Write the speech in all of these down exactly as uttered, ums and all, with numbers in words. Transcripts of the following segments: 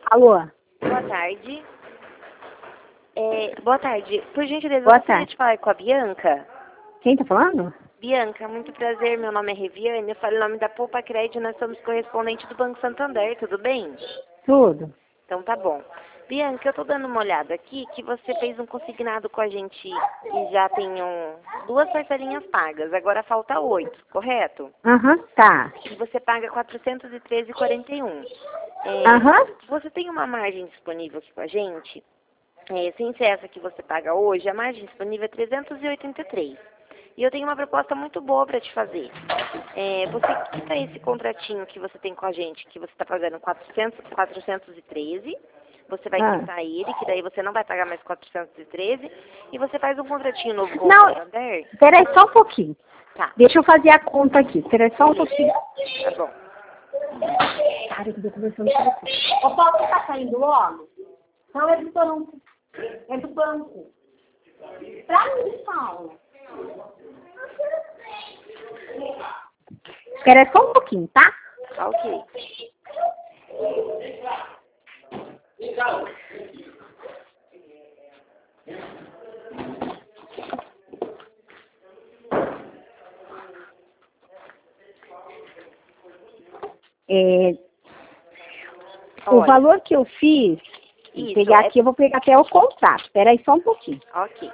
Alô? Boa tarde. É, boa tarde. Por gentileza, Boa eu gostaria tarde. de falar com a Bianca. Quem tá falando? Bianca, muito prazer. Meu nome é Reviane. Eu falo em nome da Poupa Crédito. Nós somos correspondentes do Banco Santander. Tudo bem? Tudo. Então tá bom. Bianca, eu tô dando uma olhada aqui que você fez um consignado com a gente e já tem um, duas parcelinhas pagas. Agora falta oito, correto? Aham, tá. E você paga quatrocentos e treze reais e quarenta e um. É, Aham. Você tem uma margem disponível aqui com a gente? É, sem ser essa que você paga hoje, a margem disponível é trezentos e oitenta e três. E eu tenho uma proposta muito boa para te fazer. É, você quita esse contratinho que você tem com a gente, que você está pagando quatrocentos, quatrocentos e treze, você vai Ah. quitar ele, que daí você não vai pagar mais quatrocentos e treze, e você faz um contratinho novo com o Não, Santander. peraí só um pouquinho. Tá, Deixa eu fazer a conta aqui. Peraí só um pouquinho. tá bom. Cara, eu tô conversando com você. Ô, Paulo, você tá saindo logo? Não, é do banco. É do banco. Pra mim, Paulo. Espera só um pouquinho, tá? Tá ok. É, o Olha, valor que eu fiz, vou isso, pegar é... aqui, eu vou pegar até o contrato. Espera aí só um pouquinho. Ok.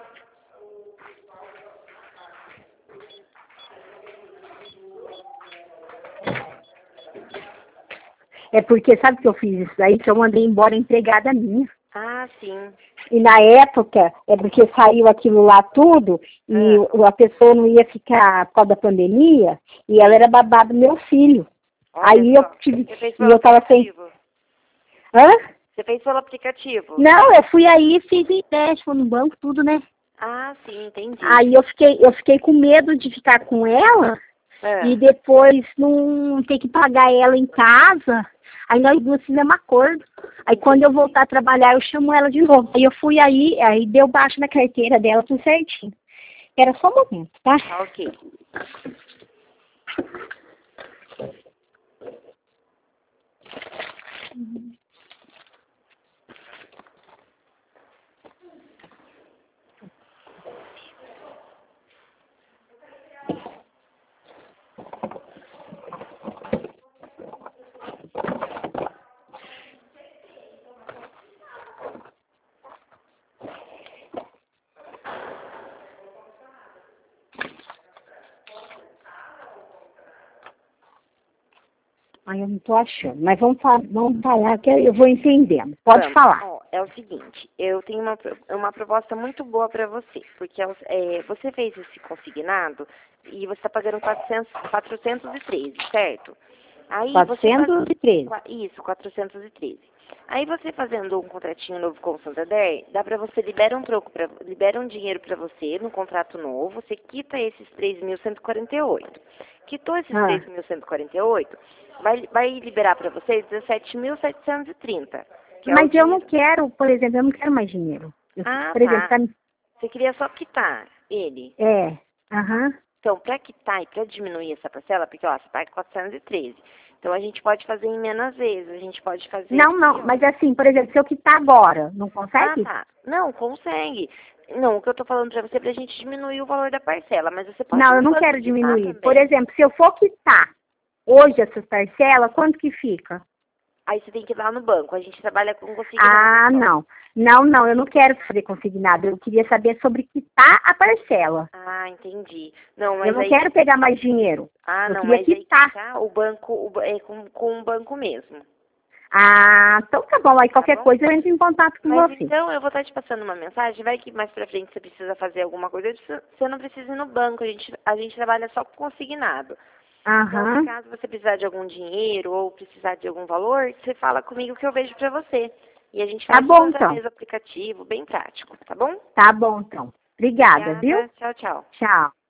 É porque, sabe que eu fiz isso daí? Que eu mandei embora a empregada minha. Ah, sim. E na época, é porque saiu aquilo lá tudo, e Ah, a pessoa não ia ficar por causa da pandemia, e ela era babá do meu filho. olha Aí eu só. tive, Você fez e pelo eu tava sem... aplicativo? Hã? Você fez pelo aplicativo? Não, eu fui aí e fiz empréstimo no banco, tudo, né? Ah, sim, entendi. Aí eu fiquei, eu fiquei com medo de ficar com ela, e Ah, depois não ter que pagar ela em casa. Aí nós duas fizemos acordo. Aí quando eu voltar a trabalhar, eu chamo ela de novo. Aí eu fui aí, aí deu baixo na carteira dela, tudo certinho. Era só um momento, tá? tá ok. Aí eu não tô achando. Mas vamos, fa vamos falar que eu vou entendendo. Pode Vamos. falar. Ó, é o seguinte, eu tenho uma, pro- uma proposta muito boa para você, porque é o- é, você fez esse consignado e você está pagando quatrocentos, quatrocentos e treze, certo? Aí você faz, quatrocentos e treze. qua- isso, quatrocentos e treze. Aí você fazendo um contratinho novo com o Santander, dá para você libera um troco, pra, libera um dinheiro para você no contrato novo, você quita esses três mil cento e quarenta e oito. Quitou esses Ah, três mil cento e quarenta e oito, vai, vai liberar para você dezessete mil setecentos e trinta. Que é o mas eu não dinheiro. quero, por exemplo, eu não quero mais dinheiro. Eu, Ah, por exemplo, tá. tá, me- Você queria só quitar ele. é, aham. Então, para quitar e para diminuir essa parcela, porque ó, você paga quatrocentos e treze. Então a gente pode fazer em menos vezes. A gente pode fazer Não, aqui, não, ó. mas assim, por exemplo, se eu quitar agora, não Ah, consegue? tá. Não, consegue. Não, o que eu tô falando pra você é pra gente diminuir o valor da parcela, mas você pode ir Não, eu no não banco quero e quitar diminuir. Por também. exemplo, se eu for quitar hoje essas parcelas, quanto que fica? Aí você tem que ir lá no banco. A gente trabalha com consignado Ah, só. não. Não, não, eu não quero fazer consignado. Eu queria saber sobre quitar a parcela. Ah, entendi. Não, Eu mas não aí quero pegar mais dinheiro. Ah, Eu não, queria mas aí quitar. quitar o banco o ba- é com, com o banco mesmo. Ah, então tá bom. Aí Tá qualquer bom? coisa eu entro em contato com Mas você. então eu vou estar te passando uma mensagem, vai que mais pra frente você precisa fazer alguma coisa, você não precisa ir no banco, a gente, a gente trabalha só com consignado. Então, se Aham. caso você precisar de algum dinheiro ou precisar de algum valor, você fala comigo que eu vejo pra você. E a gente Tá faz bom, tudo então. através do aplicativo, bem prático, tá bom? Tá bom, então. Obrigada, viu? Obrigada, tchau, tchau. Tchau.